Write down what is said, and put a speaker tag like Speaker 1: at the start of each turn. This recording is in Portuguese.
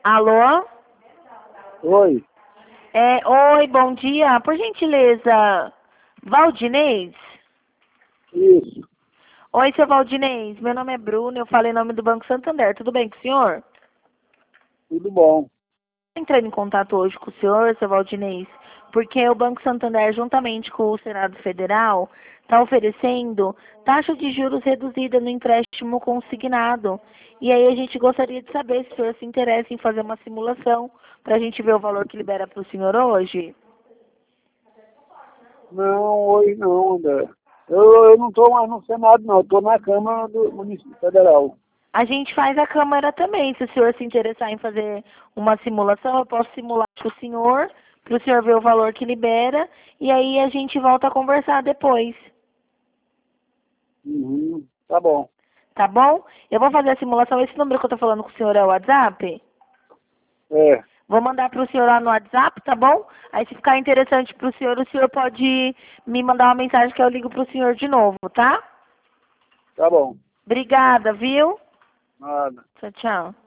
Speaker 1: Alô?
Speaker 2: Oi,
Speaker 1: Oi, bom dia. Por gentileza, Valdinez?
Speaker 2: isso,
Speaker 1: Oi, seu Valdinez. Meu nome é Bruno, eu falo em nome do Banco Santander. Tudo bem com o senhor?
Speaker 2: tudo bom.
Speaker 1: Entrando em contato hoje com o senhor, seu Valdinez, porque o Banco Santander, juntamente com o Senado Federal, está oferecendo taxa de juros reduzida no empréstimo consignado. E aí a gente gostaria de saber se o senhor se interessa em fazer uma simulação para a gente ver o valor que libera para o senhor hoje.
Speaker 2: Não, hoje não, André. Eu não estou mais no Senado, não. Estou na Câmara do Município Federal.
Speaker 1: A gente faz a câmara também. Se o senhor se interessar em fazer uma simulação, eu posso simular para o senhor ver o valor que libera, e aí a gente volta a conversar depois.
Speaker 2: Uhum, tá bom.
Speaker 1: Tá bom? Eu vou fazer a simulação. Esse número que eu tô falando com o senhor é o WhatsApp?
Speaker 2: É,
Speaker 1: Vou mandar para o senhor lá no WhatsApp, tá bom? Aí se ficar interessante para o senhor pode me mandar uma mensagem que eu ligo para o senhor de novo, tá?
Speaker 2: tá bom.
Speaker 1: Obrigada, viu?
Speaker 2: Nada.
Speaker 1: Tchau, tchau.